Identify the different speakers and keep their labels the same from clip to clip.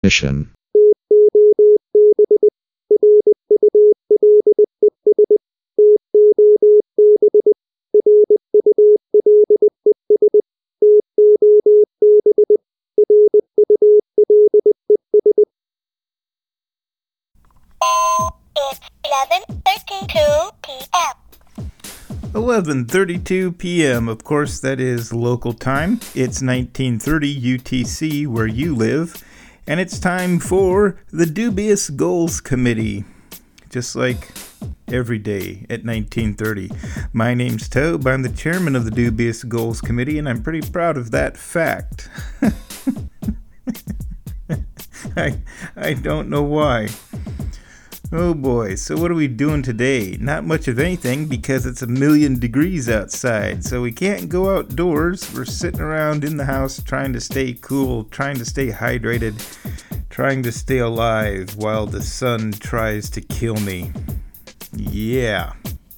Speaker 1: Mission.
Speaker 2: 11:32 p.m.
Speaker 3: 11:32 p.m. Of course, that is local time. It's 1930 UTC where you live, and it's time for the Dubious Goals Committee. Just like every day at 1930. My name's Tobe. I'm the chairman of the Dubious Goals Committee, and I'm pretty proud of that fact. I don't know why. Oh boy, so what are we doing today? Not much of anything because it's 1,000,000 degrees outside, so we can't go outdoors. We're sitting around in the house trying to stay cool, trying to stay hydrated, trying to stay alive while the sun tries to kill me. Yeah.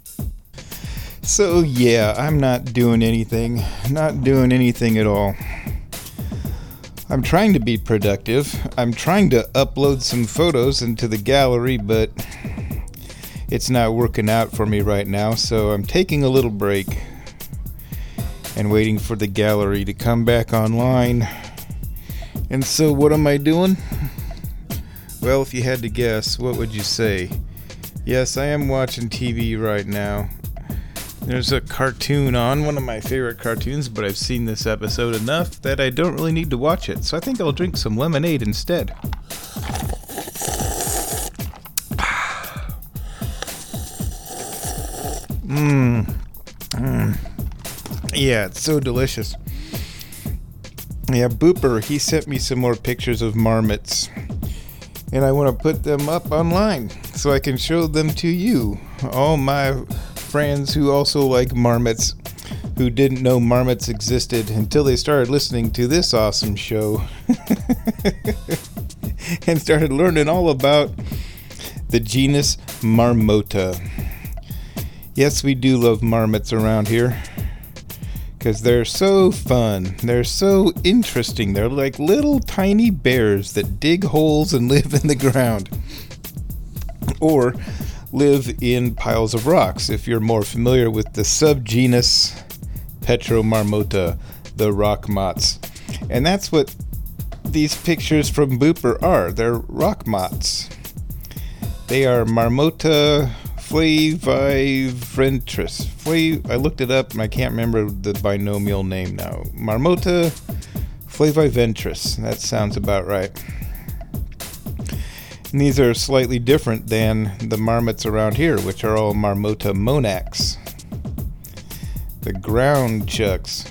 Speaker 3: So yeah, I'm not doing anything at all. I'm trying to be productive. I'm trying to upload some photos into the gallery, but it's not working out for me right now, so I'm taking a little break and waiting for the gallery to come back online. And so what am I doing? Well, if you had to guess, what would you say? Yes, I am watching TV right now. There's a cartoon on, one of my favorite cartoons, but I've seen this episode enough that I don't really need to watch it, so I think I'll drink some lemonade instead. Yeah, it's so delicious. Yeah, Booper, he sent me some more pictures of marmots, and I want to put them up online so I can show them to you, all my friends who also like marmots, who didn't know marmots existed until they started listening to this awesome show and started learning all about the genus Marmota. Yes, we do love marmots around here because they're so fun. They're so interesting. They're like little tiny bears that dig holes and live in the ground, or live in piles of rocks, if you're more familiar with the subgenus Petromarmota, the rock moths. And that's what these pictures from Booper are. They're rock moths. They are Marmota flaviventris. I looked it up and I can't remember the binomial name now. Marmota flaviventris. That sounds about right. And these are slightly different than the marmots around here, which are all Marmota monax. The ground chucks.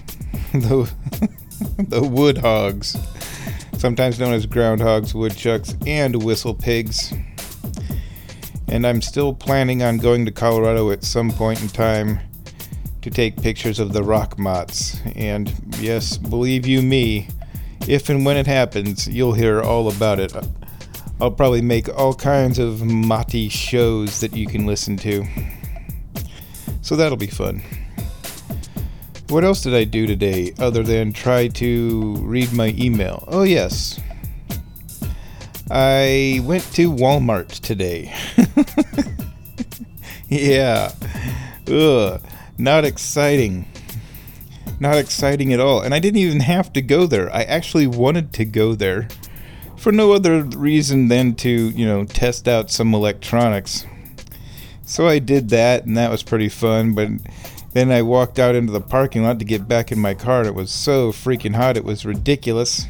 Speaker 3: The wood hogs. Sometimes known as groundhogs, woodchucks, and whistle pigs. And I'm still planning on going to Colorado at some point in time to take pictures of the rock moths. And yes, believe you me, if and when it happens, you'll hear all about it. I'll probably make all kinds of Mati shows that you can listen to. So that'll be fun. What else did I do today other than try to read my email? Oh yes. I went to Walmart today. Yeah. Ugh. Not exciting. Not exciting at all. And I didn't even have to go there. I actually wanted to go there for no other reason than to, test out some electronics. So I did that, and that was pretty fun, but then I walked out into the parking lot to get back in my car, and it was so freaking hot, it was ridiculous.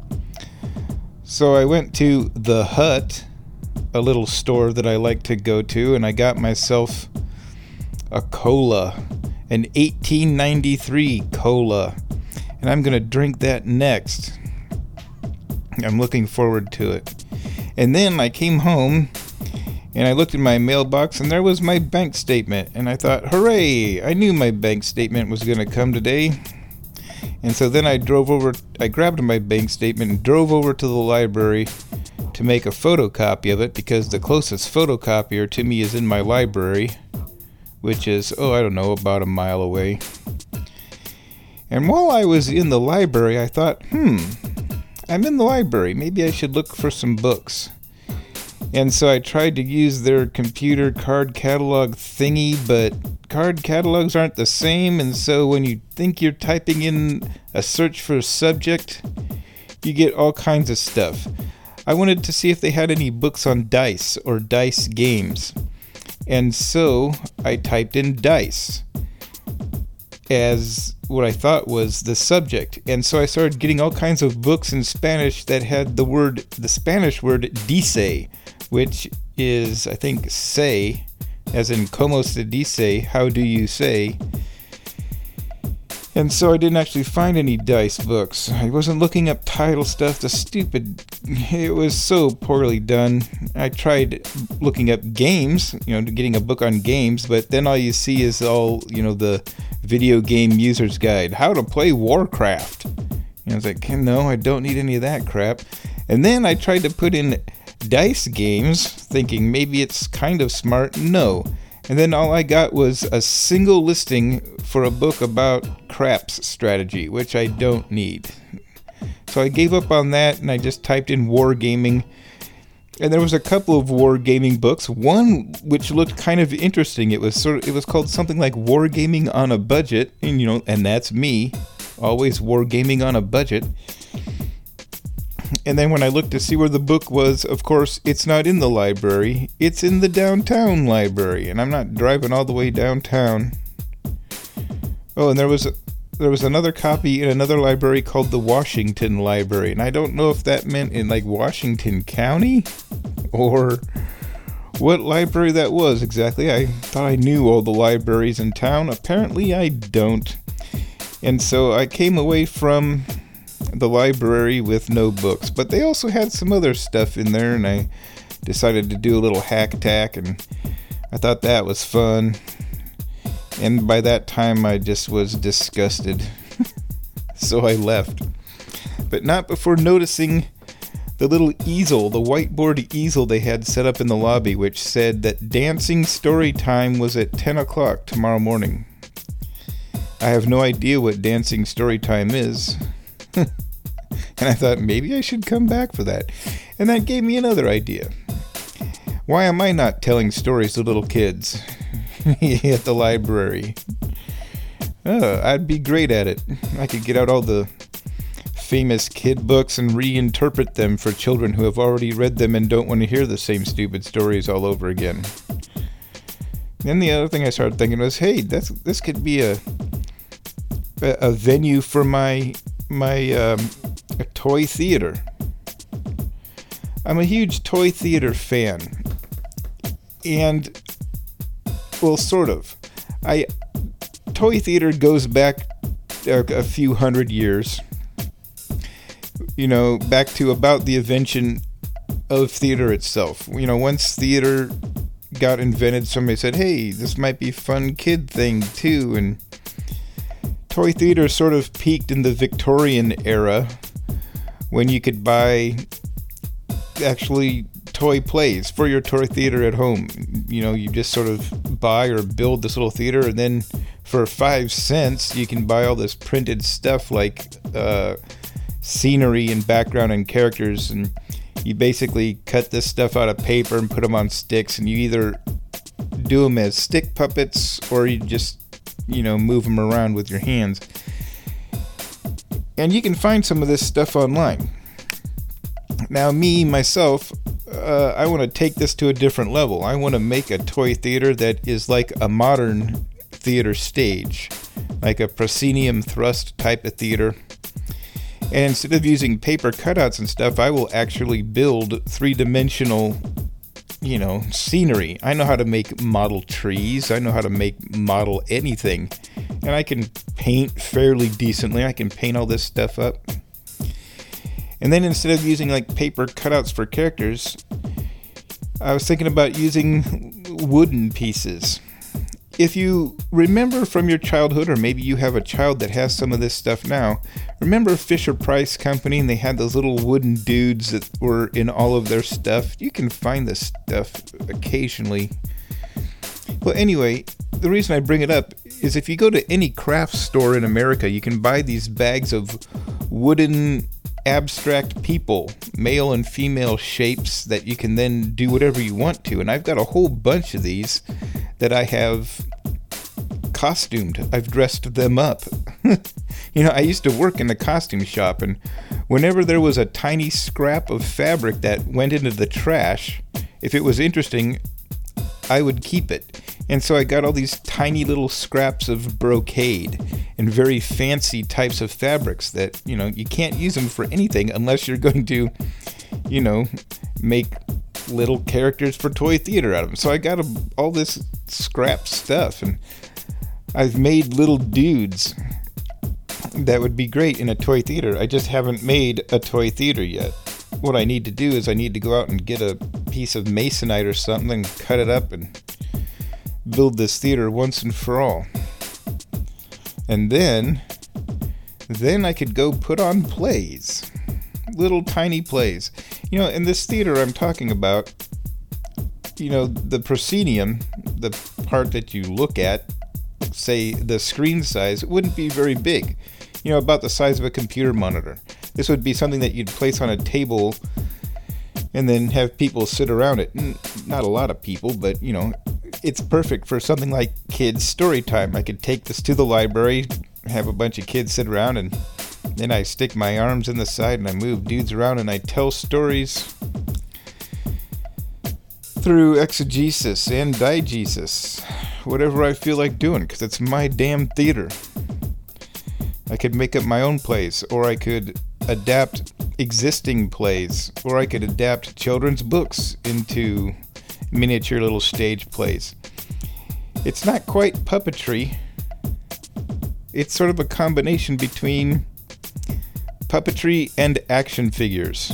Speaker 3: So I went to The Hut, a little store that I like to go to, and I got myself a cola, an 1893 cola, and I'm going to drink that next. I'm looking forward to it. And then I came home and I looked in my mailbox and there was my bank statement. And I thought, hooray! I knew my bank statement was going to come today. And so then I grabbed my bank statement and drove over to the library to make a photocopy of it because the closest photocopier to me is in my library, which is, about a mile away. And while I was in the library, I thought, I'm in the library. Maybe I should look for some books. And so I tried to use their computer card catalog thingy, but card catalogs aren't the same, and so when you think you're typing in a search for a subject, you get all kinds of stuff. I wanted to see if they had any books on dice or dice games, and so I typed in dice as what I thought was the subject, and so I started getting all kinds of books in Spanish that had the Spanish word dice, which is, I think, say, as in como se dice, how do you say. And so I didn't actually find any dice books. I wasn't looking up title stuff. It was so poorly done. I tried looking up games, getting a book on games, but then all you see is all, the video game user's guide, how to play Warcraft. I was like, no, I don't need any of that crap. And then I tried to put in dice games, thinking maybe it's kind of smart. No. And then all I got was a single listing for a book about craps strategy, which I don't need. So I gave up on that, and I just typed in wargaming. And there was a couple of wargaming books. One which looked kind of interesting. It was called something like Wargaming on a Budget, and that's me, always wargaming on a budget. And then when I looked to see where the book was, of course, it's not in the library. It's in the downtown library, and I'm not driving all the way downtown. Oh, and there was another copy in another library called the Washington Library, and I don't know if that meant in like Washington County or what library that was exactly. I thought I knew all the libraries in town. Apparently I don't. And so I came away from the library with no books, but they also had some other stuff in there, and I decided to do a little hack tack, and I thought that was fun. And by that time I just was disgusted. So I left, but not before noticing the little easel, the whiteboard easel they had set up in the lobby, which said that dancing story time was at 10 o'clock tomorrow morning. I have no idea what dancing story time is. And I thought maybe I should come back for that. And that gave me another idea. Why am I not telling stories to little kids at the library? I'd be great at it. I could get out all the famous kid books and reinterpret them for children who have already read them and don't want to hear the same stupid stories all over again. Then the other thing I started thinking was, hey, this could be a venue for my a toy theater. I'm a huge toy theater fan, and well, sort of. Toy theater goes back a few hundred years, back to about the invention of theater itself. Once theater got invented, somebody said, hey, this might be a fun kid thing too, and toy theater sort of peaked in the Victorian era, when you could buy actually toy plays for your toy theater at home. You just sort of buy or build this little theater, and then for 5 cents you can buy all this printed stuff like scenery and background and characters, and you basically cut this stuff out of paper and put them on sticks, and you either do them as stick puppets or you just move them around with your hands. And you can find some of this stuff online. Now, myself, I want to take this to a different level. I want to make a toy theater that is like a modern theater stage, like a proscenium thrust type of theater. And instead of using paper cutouts and stuff, I will actually build three-dimensional scenery. I know how to make model trees. I know how to make model anything. And I can paint fairly decently. I can paint all this stuff up. And then instead of using like paper cutouts for characters, I was thinking about using wooden pieces. If you remember from your childhood, or maybe you have a child that has some of this stuff now, remember Fisher-Price Company, and they had those little wooden dudes that were in all of their stuff? You can find this stuff occasionally. Well, anyway, the reason I bring it up is if you go to any craft store in America, you can buy these bags of wooden abstract people, male and female shapes that you can then do whatever you want to. And I've got a whole bunch of these that I have costumed. I've dressed them up. I used to work in the costume shop, and whenever there was a tiny scrap of fabric that went into the trash, if it was interesting, I would keep it. And so I got all these tiny little scraps of brocade and very fancy types of fabrics that, you can't use them for anything unless you're going to, make little characters for toy theater out of them. So I got all this scrap stuff, and I've made little dudes that would be great in a toy theater. I just haven't made a toy theater yet. What I need to do is I need to go out and get a piece of masonite or something and cut it up and build this theater once and for all. And then I could go put on plays. Little tiny plays. In this theater I'm talking about, the proscenium, the part that you look at, say the screen size, it wouldn't be very big. About the size of a computer monitor. This would be something that you'd place on a table and then have people sit around it. Not a lot of people, but, it's perfect for something like kids' story time. I could take this to the library, have a bunch of kids sit around, and then I stick my arms in the side and I move dudes around and I tell stories through exegesis and diegesis. Whatever I feel like doing, because it's my damn theater. I could make up my own plays, or I could adapt existing plays, or I could adapt children's books into miniature little stage plays. It's not quite puppetry. It's sort of a combination between puppetry and action figures.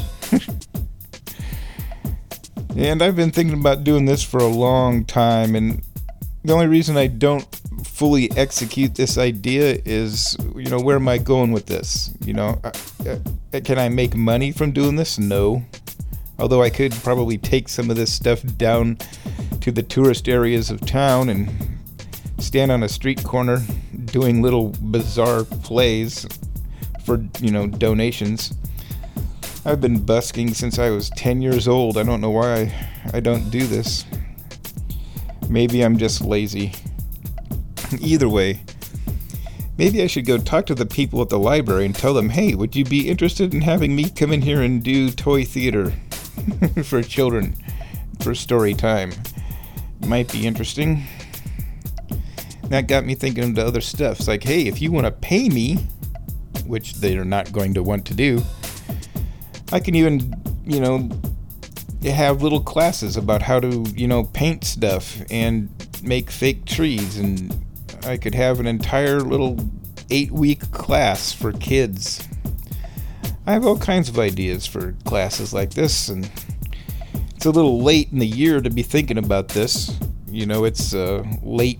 Speaker 3: And I've been thinking about doing this for a long time, and the only reason I don't fully execute this idea is, where am I going with this? Can I make money from doing this? No. Although I could probably take some of this stuff down to the tourist areas of town and stand on a street corner doing little bizarre plays for, donations. I've been busking since I was 10 years old. I don't know why I don't do this. Maybe I'm just lazy. Either way, maybe I should go talk to the people at the library and tell them, hey, would you be interested in having me come in here and do toy theater for children for story time? Might be interesting. That got me thinking of other stuff. It's like, hey, if you want to pay me, which they're not going to want to do, I can even, have little classes about how to, paint stuff and make fake trees, and I could have an entire little 8-week class for kids. I have all kinds of ideas for classes like this, and it's a little late in the year to be thinking about this. It's late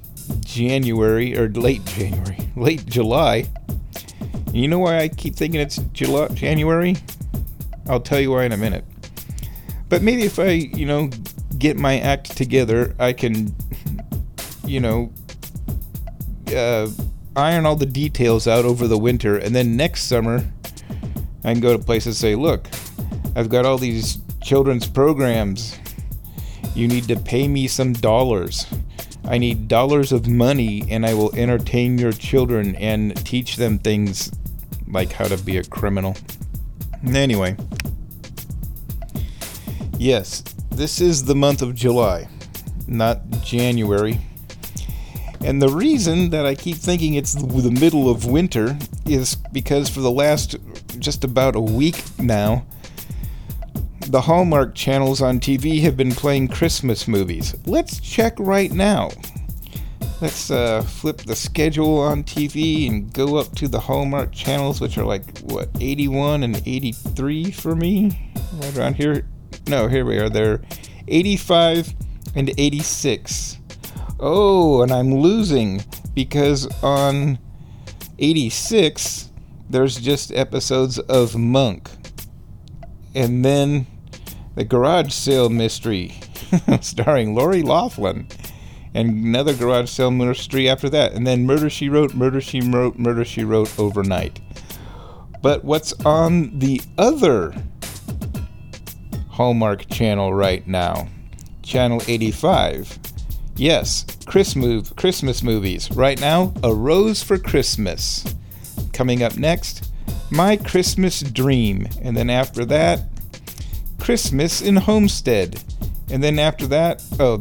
Speaker 3: July. And you know why I keep thinking it's January? I'll tell you why in a minute. But maybe if I, get my act together, I can, iron all the details out over the winter, and then next summer I can go to places and say, look, I've got all these children's programs. You need to pay me some dollars. I need dollars of money, and I will entertain your children and teach them things like how to be a criminal. Anyway, yes, this is the month of July, not January. And the reason that I keep thinking it's the middle of winter is because for the last just about a week now, the Hallmark channels on TV have been playing Christmas movies. Let's check right now. Let's flip the schedule on TV and go up to the Hallmark channels, which are 81 and 83 for me? Right around here. No, here we are. They're 85 and 86. Oh, and I'm losing because on 86, there's just episodes of Monk. And then The Garage Sale Mystery, starring Lori Loughlin. And another Garage Sale Mystery after that. And then Murder, She Wrote overnight. But what's on the other Hallmark channel right now? Channel 85. Yes, Christmas movies. Right now, A Rose for Christmas. Coming up next, My Christmas Dream. And then after that, Christmas in Homestead. And then after that,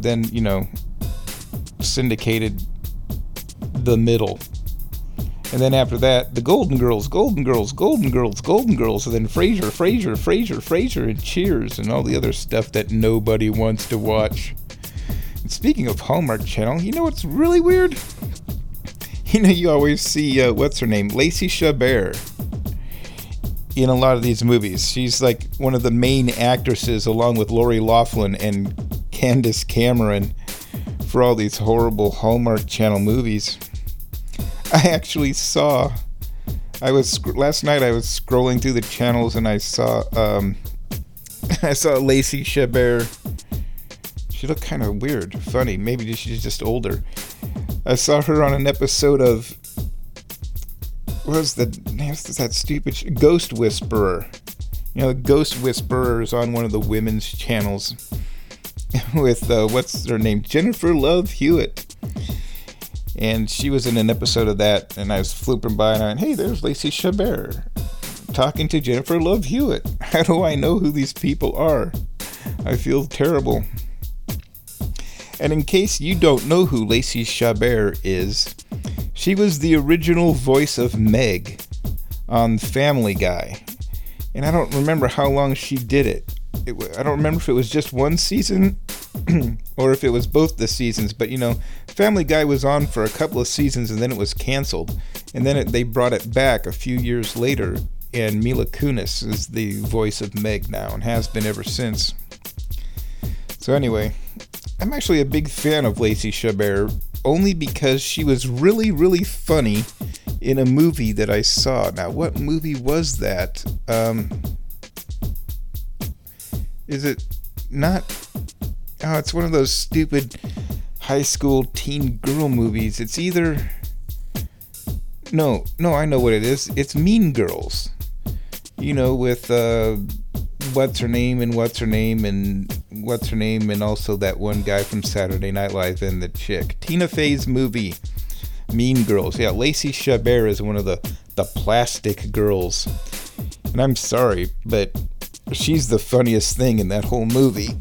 Speaker 3: syndicated The Middle. And then after that, the Golden Girls, and then Frasier, and Cheers, and all the other stuff that nobody wants to watch. And speaking of Hallmark Channel, you know what's really weird? You always see, what's her name? Lacey Chabert in a lot of these movies. She's like one of the main actresses along with Lori Loughlin and Candace Cameron for all these horrible Hallmark Channel movies. I actually saw, last night I was scrolling through the channels and I saw Lacey Chabert. She looked kind of weird, funny, maybe she's just older. I saw her on an episode of, what's that stupid Ghost Whisperer. Ghost Whisperer is on one of the women's channels with, what's her name, Jennifer Love Hewitt. And she was in an episode of that, and I was flipping by, and I went, hey, there's Lacey Chabert talking to Jennifer Love Hewitt. How do I know who these people are? I feel terrible. And in case you don't know who Lacey Chabert is, she was the original voice of Meg on Family Guy. And I don't remember how long she did it. I don't remember if it was just one season or if it was both the seasons, but Family Guy was on for a couple of seasons and then it was canceled, and then they brought it back a few years later, and Mila Kunis is the voice of Meg now and has been ever since. So anyway, I'm actually a big fan of Lacey Chabert only because she was really, really funny in a movie that I saw. Now, what movie was that? Is it not? Oh, it's one of those stupid high school teen girl movies. It's either... No, I know what it is. It's Mean Girls. With what's her name, and also that one guy from Saturday Night Live and the chick. Tina Fey's movie, Mean Girls. Yeah, Lacey Chabert is one of the plastic girls. And I'm sorry, but she's the funniest thing in that whole movie.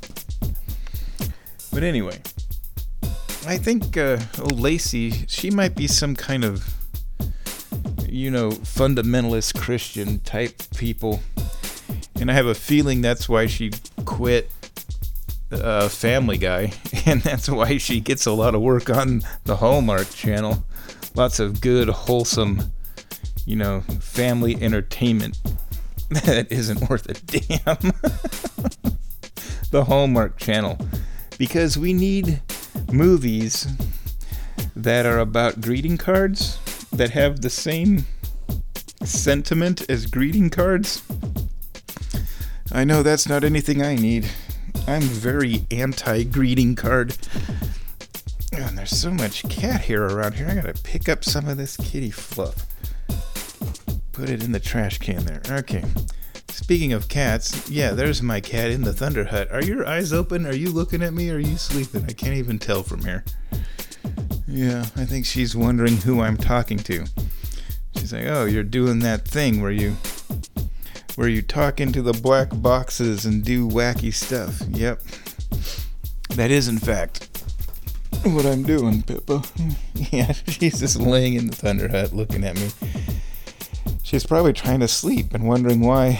Speaker 3: But anyway, I think Lacey, she might be some kind of, fundamentalist Christian type people. And I have a feeling that's why she quit Family Guy. And that's why she gets a lot of work on the Hallmark Channel. Lots of good, wholesome, family entertainment that isn't worth a damn. The Hallmark Channel. Because we need movies that are about greeting cards, that have the same sentiment as greeting cards. I know that's not anything I need. I'm very anti-greeting card. And there's so much cat hair around here. I gotta pick up some of this kitty fluff. Put it in the trash can there. Okay. Speaking of cats, yeah, there's my cat in the Thunder Hut. Are your eyes open? Are you looking at me? Or are you sleeping? I can't even tell from here. Yeah, I think she's wondering who I'm talking to. She's like, oh, you're doing that thing where you talk into the black boxes and do wacky stuff. Yep. That is, in fact, what I'm doing, Pippa. Yeah, she's just laying in the Thunder Hut looking at me. She's probably trying to sleep and wondering why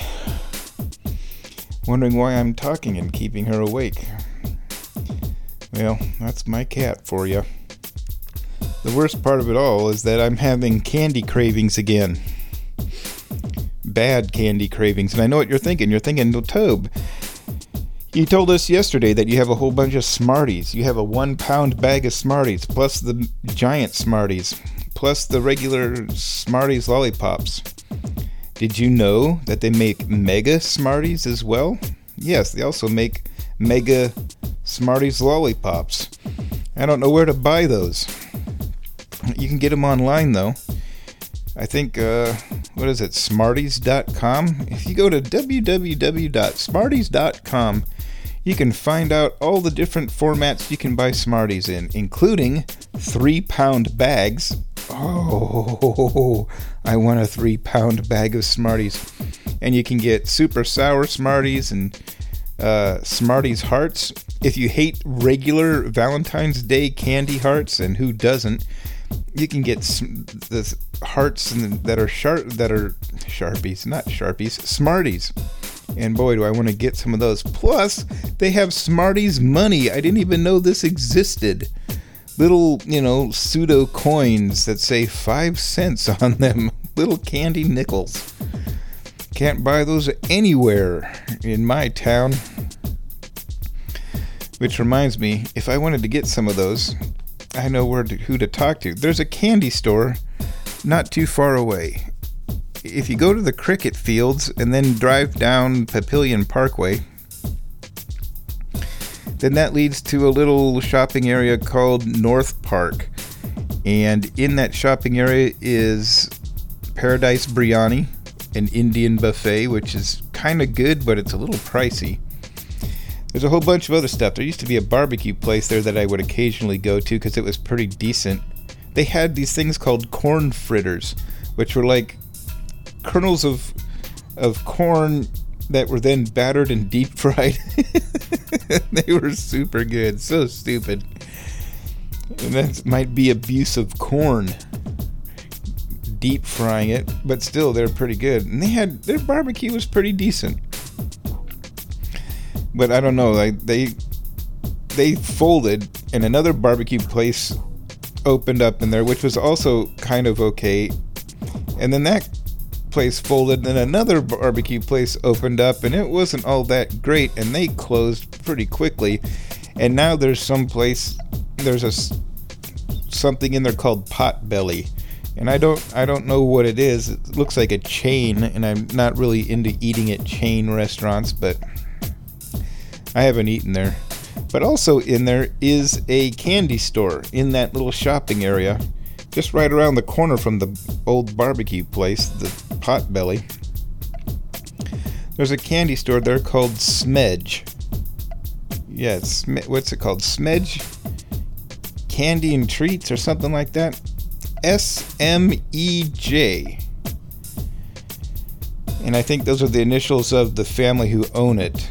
Speaker 3: I'm talking and keeping her awake. Well, that's my cat for you. The worst part of it all is that I'm having candy cravings again. Bad candy cravings. And I know what you're thinking. You're thinking, Tobe, you told us yesterday that you have a whole bunch of Smarties. You have a 1-pound bag of Smarties, plus the giant Smarties, plus the regular Smarties lollipops. Did you know that they make Mega Smarties as well? Yes, they also make Mega Smarties lollipops. I don't know where to buy those. You can get them online, though. I think, what is it, Smarties.com? If you go to www.smarties.com, you can find out all the different formats you can buy Smarties in, including 3-pound bags. Oh, I want a 3-pound bag of Smarties. And you can get super sour Smarties and Smarties hearts. If you hate regular Valentine's Day candy hearts, and who doesn't, you can get the hearts that are Sharpies, not Sharpies, Smarties. And boy, do I want to get some of those. Plus, they have Smarties money. I didn't even know this existed. Little, pseudo coins that say 5 cents on them. Little candy nickels. Can't buy those anywhere in my town. Which reminds me, if I wanted to get some of those, I know who to talk to. There's a candy store not too far away. If you go to the cricket fields and then drive down Papillion Parkway, then that leads to a little shopping area called North Park. And in that shopping area is Paradise Biryani, an Indian buffet, which is kind of good, but it's a little pricey. There's a whole bunch of other stuff. There used to be a barbecue place there that I would occasionally go to because it was pretty decent. They had these things called corn fritters, which were like kernels of corn that were then battered and deep fried. They were super good. So stupid. And that might be abuse of corn, deep frying it, but still they're pretty good. And their barbecue was pretty decent. But I don't know, they folded, and another barbecue place opened up in there, which was also kind of okay. And then that place folded, and another barbecue place opened up, and it wasn't all that great, and they closed pretty quickly. And now there's something in there called Potbelly, and I don't know what it is. It looks like a chain, and I'm not really into eating at chain restaurants, but I haven't eaten there. But also in there is a candy store in that little shopping area, just right around the corner from the old barbecue place, the Potbelly. There's a candy store there called Smedge. Yeah, what's it called? Smedge Candy and Treats or something like that. SMEJ. And I think those are the initials of the family who own it.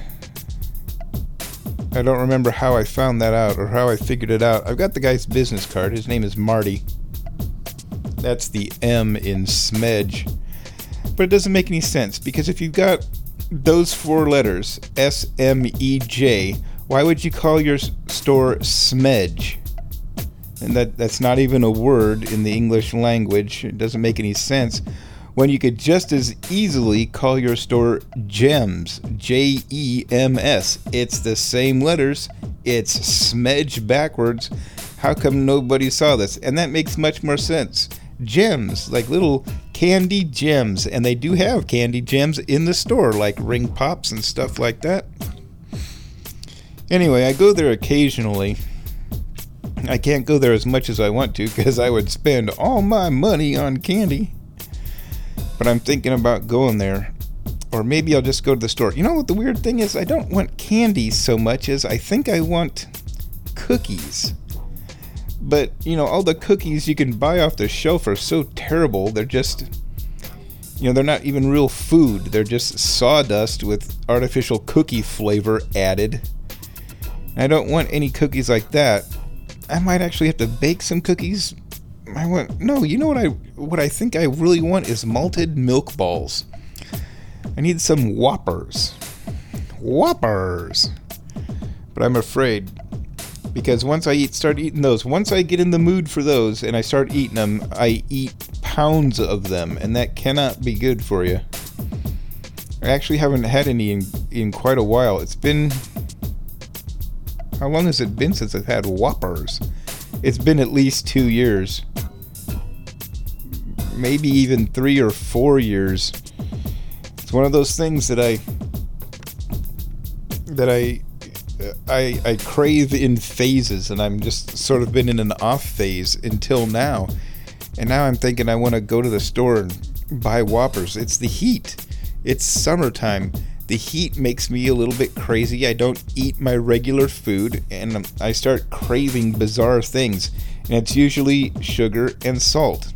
Speaker 3: I don't remember how I found that out or how I figured it out. I've got the guy's business card. His name is Marty. That's the M in Smedge. But it doesn't make any sense, because if you've got those 4 letters, SMEJ, why would you call your store Smedge? And that's not even a word in the English language. It doesn't make any sense. When you could just as easily call your store Gems, Jems. It's the same letters. It's Smedge backwards. How come nobody saw this? And that makes much more sense. Gems, like little candy gems. And they do have candy gems in the store, like ring pops and stuff like that. Anyway, I go there occasionally. I can't go there as much as I want to, because I would spend all my money on candy. But I'm thinking about going there. Or maybe I'll just go to the store. You know what the weird thing is? I don't want candy so much as I think I want cookies. But, all the cookies you can buy off the shelf are so terrible. They're just, they're not even real food. They're just sawdust with artificial cookie flavor added. I don't want any cookies like that. I might actually have to bake some cookies. What I think I really want is malted milk balls. I need some Whoppers. But I'm afraid, because once I start eating those, once I get in the mood for those and I start eating them, I eat pounds of them, and that cannot be good for you. I actually haven't had any in quite a while. It's been... How long has it been since I've had Whoppers? It's been at least 2 years. Maybe even 3 or 4 years. It's one of those things that I crave in phases, and I'm just sort of been in an off phase until now. And now I'm thinking I want to go to the store and buy Whoppers. It's the heat. It's summertime. The heat makes me a little bit crazy. I don't eat my regular food, and I start craving bizarre things. And it's usually sugar and salt.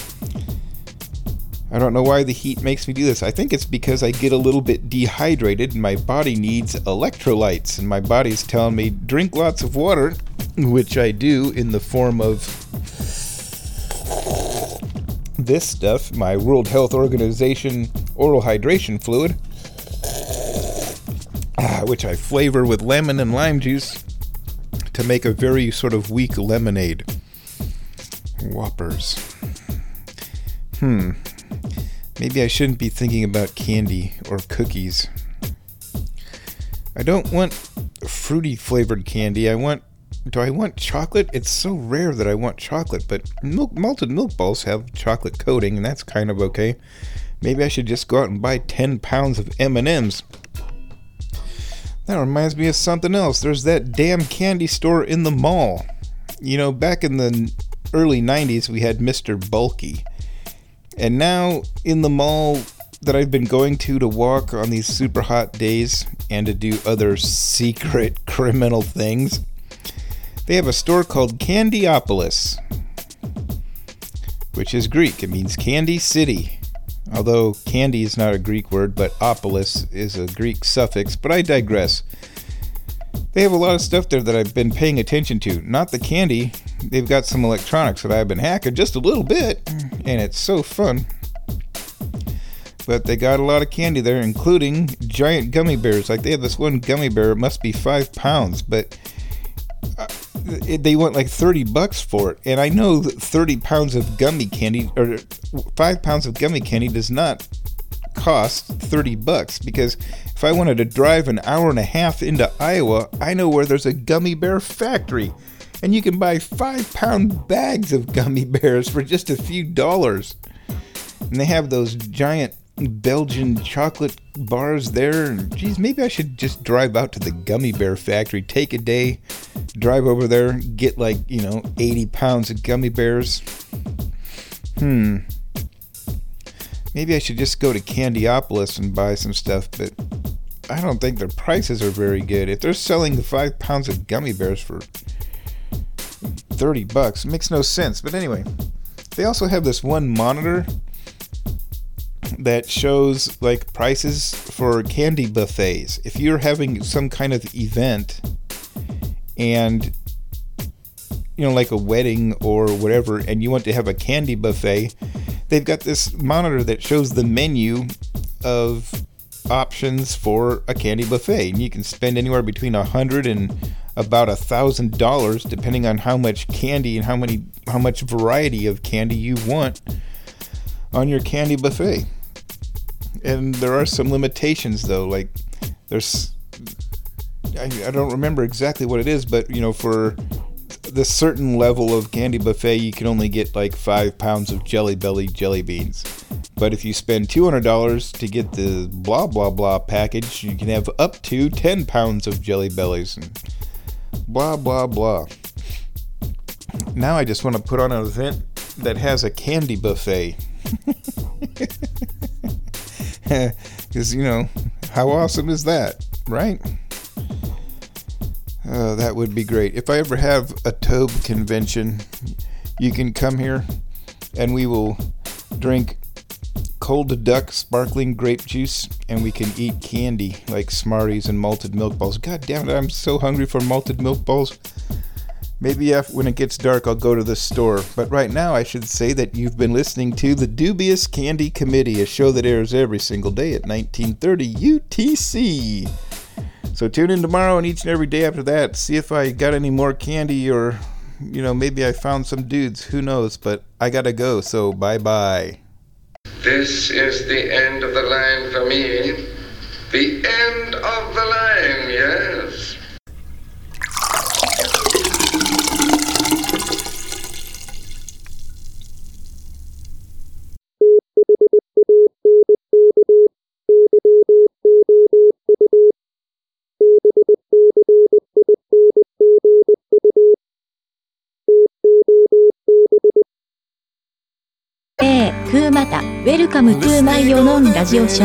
Speaker 3: I don't know why the heat makes me do this. I think it's because I get a little bit dehydrated and my body needs electrolytes. And my body's telling me, drink lots of water, which I do in the form of this stuff, my World Health Organization oral hydration fluid, which I flavor with lemon and lime juice to make a very sort of weak lemonade. Whoppers. Maybe I shouldn't be thinking about candy or cookies. I don't want fruity flavored candy. Do I want chocolate? It's so rare that I want chocolate, but malted milk balls have chocolate coating, and that's kind of okay. Maybe I should just go out and buy 10 pounds of M&Ms. That reminds me of something else. There's that damn candy store in the mall. You know, back in the early 90s, we had Mr. Bulky. And now, in the mall that I've been going to walk on these super hot days and to do other secret criminal things, they have a store called Candyopolis, which is Greek. It means Candy City. Although candy is not a Greek word, but opolis is a Greek suffix, but I digress. They have a lot of stuff there that I've been paying attention to. Not the candy. They've got some electronics that I've been hacking just a little bit, and it's so fun. But they got a lot of candy there, including giant gummy bears. Like, they have this one gummy bear, it must be 5 pounds, but they want like $30 for it. And I know that 30 pounds of gummy candy, or 5 pounds of gummy candy does not cost $30, because if I wanted to drive an hour and a half into Iowa, I know where there's a gummy bear factory, and you can buy 5-pound bags of gummy bears for just a few dollars. And they have those giant Belgian chocolate bars there. And geez, maybe I should just drive out to the gummy bear factory, take a day, drive over there, get 80 pounds of gummy bears. Maybe I should just go to Candyopolis and buy some stuff, but I don't think their prices are very good. If they're selling the 5 pounds of gummy bears for $30, it makes no sense. But anyway, they also have this one monitor that shows prices for candy buffets. If you're having some kind of event and like a wedding or whatever, and you want to have a candy buffet, they've got this monitor that shows the menu of options for a candy buffet, and you can spend anywhere between $100 and about $1,000 depending on how much candy and how much variety of candy you want on your candy buffet. And there are some limitations though, I don't remember exactly what it is, but for the certain level of candy buffet, you can only get 5 pounds of Jelly Belly jelly beans. But if you spend $200 to get the blah blah blah package, you can have up to 10 pounds of Jelly Bellies and blah blah blah. Now I just want to put on an event that has a candy buffet. Because, how awesome is that, right? That would be great. If I ever have a Tobe convention, you can come here and we will drink cold duck sparkling grape juice, and we can eat candy like Smarties and malted milk balls. God damn it, I'm so hungry for malted milk balls. Maybe when it gets dark, I'll go to the store. But right now, I should say that you've been listening to The Dubious Candy Committee, a show that airs every single day at 1930 UTC. So tune in tomorrow and each and every day after that. See if I got any more candy, or, maybe I found some dudes. Who knows? But I gotta go, so bye-bye.
Speaker 1: This is the end of the line for me. The end of the line, yes.
Speaker 4: Welcome to my 世のラジオショー